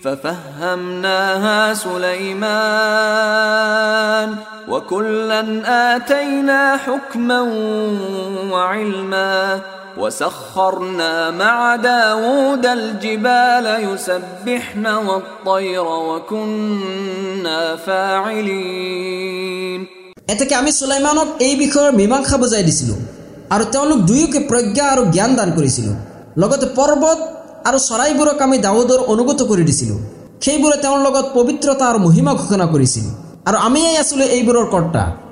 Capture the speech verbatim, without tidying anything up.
ففهمناها سليمان وكلا آتينا حكما وعلما وسخرنا مع داود الجبال يسبحن والطير وكنا فاعلين এতেকে আমি সুলাইমানক এই বিষয়ৰ মীমাংসা বুজাই দিছিলো আৰু তেওঁলোক দুয়োকে প্ৰজ্ঞা আৰু জ্ঞান দান কৰিছিল লগতে পৰ্বত আৰু চৰাইবোৰক আমি দাউদৰ অনুগত কৰি দিছিলো সেইবোৰে তেওঁৰ লগত পবিত্ৰতা আৰু মহিমা ঘোষণা কৰিছিল আৰু আমিই আছিলো এইবোৰৰ কৰ্তা